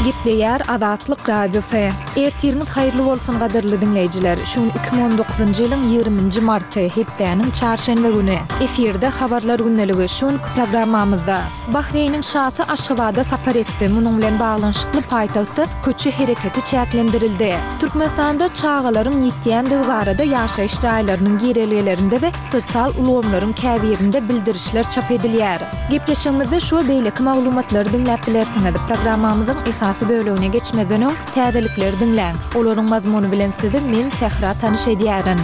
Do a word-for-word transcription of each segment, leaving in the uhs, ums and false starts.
Gepleýär Azatlyk Radiosu. Ertiriniz haýyrly bolsun gaderli dinleýijiler. Şuň iki ming on dokuzynjy ýylyň ýygrüminji marty hepdäniň çarşenbe güni efirde habarlar günneligi şuň programmamyzda Bahreýniň şahy Aşgabatda sapar etdi. Munyň bilen baglanşykly paýtagtda köçü hereketi çäklendirildi. Türkmenistanda çağalaryň ýetýändigi barada ýaşaýyş jaýlarynyň girelilerinde we sosial ulgamlaryň käbirinde bildirişler çap edilýär. Gepleşigimizde şu beýleki maglumatlary dinläp bilersiňiz. Programmamyzyň esasy bölügine geçmeden öň täzelikleri dinläň. Olaryň mazmuny bilen sizi men Fehra tanyş edýärin.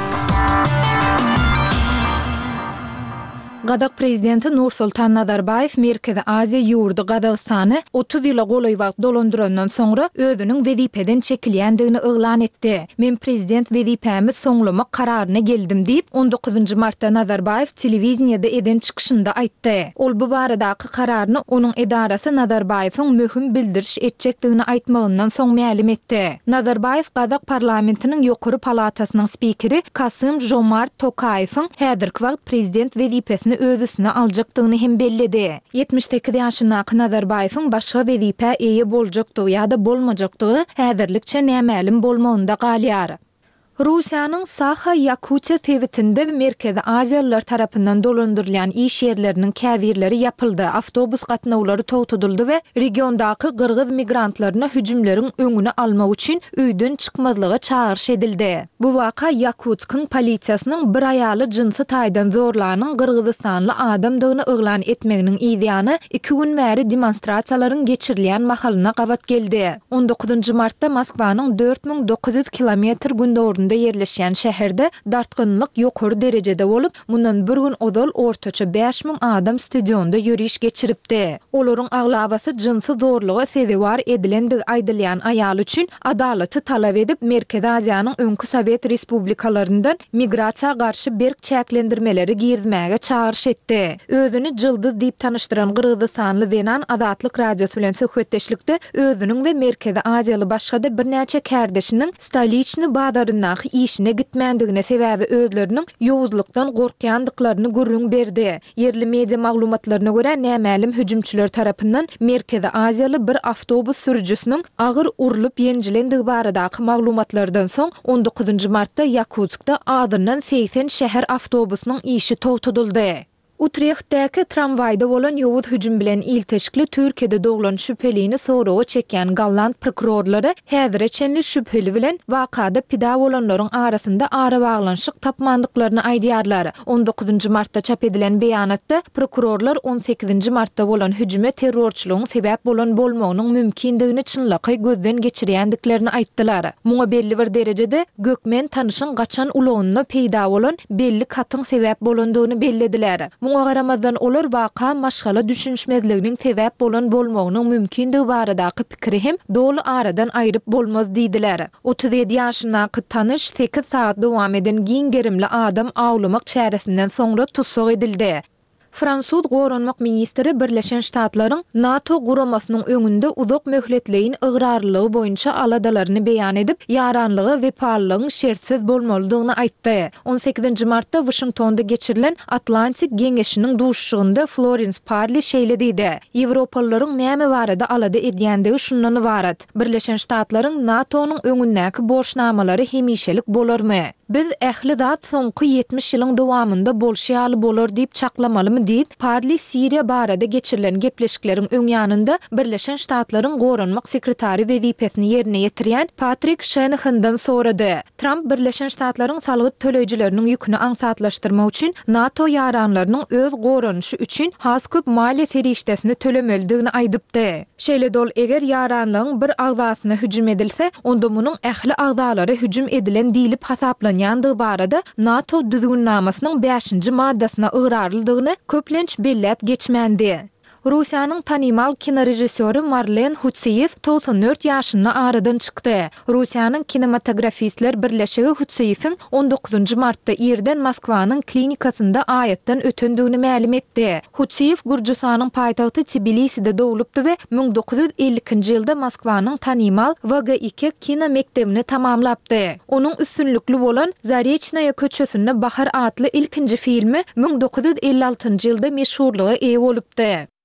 Gadak prezidenti Nursultan Nazarbayev Merkezi Aziýa ýurdy Gadagystany otuz ýyla goly wagt dolandyrandan soňra özüniň wezipeden çekilýändigini yglan etdi. Men prezident wezipämi soňlamak kararyna geldim diýip on dokuzynjy martda Nazarbayev telewiziýada eden çykyşynda aýtdy. Ol bu baradaky kararyny onuň edarasy Nazarbayewiň möhüm bildiriş etjekdigini aýtmagyndan soň ma'lum etdi. Nazarbayev Gadak parlamentiniň ýokary palatasynyň spikeri Kasym Jomart Tokayewiň häzirki wagt prezident wezipesini özüsine aljakdygyny hem belledi. yetmiş sekiz ýaşyndaky Nazarbayewiň başga wezipe eýe boljakdygy ýa-da bolmajakdygy häzirlikçe nämälim bolmagynda galýar. Rusiýanyň Saha-Yakutiýa tewitinde Merkezi Aziýalılar tarapyndan dolandyrylýan iş ýerleriniň käbirleri ýapyldy. Awtobus gatnawlary towtudyldy we regiondaky gyrgyz migrantlaryna hüjümleriň öňüni almak üçin öýden çykmazlyga çağırş edildi. Bu waka Yakutsk polisiýasynyň bir aýaly jinsy taýdan zorlanyň Gyrgyzstanly adamdygyny yglan etmeginiň ideýany iki gün bäri demonstrasiýalaryň geçirilýän mahalyna gawat geldi. on dokuzynjy martda Moskwanyň dört ming dokuz ýüz kilometr gündä yerleşen şäherde dartgynlyk ýokary derejede bolup, mundan bir gün ozal ortaça beş ming adam stadionda ýürüýüş geçiripdi. Olaryň aglabasy jinsy zorlugy seziwar edilendigi aýdylýan aýal üçin adalaty talap edip Merkezi Aziýanyň öňkü Sowet respublikalaryndan migrasiýa garşy berk çäklendirmeleri girizmäge çağırş etdi. Özüni jyldyz diýip tanıştyran Gyrgyzstanly Zenan Azatlyk Radiosu bilen söhbetdeşlikde özüniň we Merkezi Aziýaly başga bir näçe kärdeşiniň Stoliçny badarynda işine gitmendigine sebäbi özleriniň ýowuzlukdan gorkýandyklaryny gurrun berdi. Yerli media maglumatlaryna görä nämälim hüjümçiler tarapyndan Merkezi Aziýaly bir awtobus sürüjüsiniň agyr urulyp ýenjilendigi baradaky maglumatlardan soň on dokuzynjy martda Yakutskda adyndan seksen şäher awtobusynyň işi towtudyldy. Utrechtdäki tramwaýda bolan ýowuz hüjüm bilen ilteşikli Türkiýede doglan şüphelini soraga çekýän Galland prokurorlary häzirçe şüpheli bilen wakada pida bolanlaryň arasynda ara baglanşyk tapmandyklaryny aýdýarlar. on dokuzynjy martda çap edilen beýanatda prokurorlar on sekizinji martda bolan hüjüme terrorçylygyň sebäp bolan bolmagynyň mümkindigini çynlaky gözden geçirýändiklerini aýtdylar. Muňa belli bir derejede gökmen tanışyň gaçan ulanyna peýda bolan belli katyň sebäp bolandygyny bellediler. Muňa garamazdan olar waka maşgala düşünşmezliginiň sebäp bolan bolmagynyň mümkindigi baradaky pikiri hem dolu aradan aýryp bolmaz diýdiler. otuz ýedi ýaşyndaky tanyş sekiz saat dowam eden giň gerimli adam awlamak çäresinden soňra tutsak edildi. Fransuz Goranmak ministri Birleşen Ştatlaryň NATO guramasynyň öňünde uzak möhletleýin ıgrarlygy boýunça aladalaryny beýan edip, ýaranlygy we paýlygyň şertsiz bolmalydygyny aýtdy. on sekizinji martda Washingtonda geçirilen Atlantik Geňeşiniň duşuşygynda Florence Parly şeýle diýdi. Ýewropalylaryň näme barada alada edýändigi şundan ibaret. Birleşen Ştatlaryň NATO'nyň öňündäki borçnamalary hemişelik bolarmy? Biz ähli zat soňky ýetmiş ýylyň dowamında bolşýaly bolar diýip çaklamalymy diýip Parly Siriýa barada geçirilen gepleşikleriň öň ýanynda Birleşen Ştatlaryň goranmak sekretary wezipesini ýerine ýetirýän Patrick Shanahan'dan sorady. Trump Birleşen Ştatlaryň salygy töleýijileriniň ýüküni aňsatlaşdyrmak üçin NATO ýaranlarynyň öz goranşy üçin has köp maliýe serişdesini tölemeligini aýdypdy. Şeýle dol eger ýaranlygyň bir agzasyna hüjüm edilse, onda munyň ähli agzalary hüjüm edilen diýilip hasaplan ýandygy barada NATO düzgünnamasynyn beşinji maddasyna ıgrarlydygyny köplenç bellep geçmendi. Rusiýanyň tanymal kino rejissöri Marlen Hutseyev doksan dört ýaşynda aradan çykdy. Rusiýanyň kinematografistler birleşigi Hutseyewiň on dokuzynjy martda ýerden Moskwanyň klinikasynda aýatdan ötendigini ma'lum etdi. Hutseyew Gürjistanyň paýtagty Tbiliside dowulupdy we ming dokuz ýüz ellikinji ýylda Moskwanyň tanymal W G iki kino mekdebini tamamlapdy. Onuň üstünlükli bolan Zarechnaýa köçesinde Bahar adly ilkinji filmi ming dokuz ýüz elli altynjy ýylda meşhurlyga eýe bolupdy.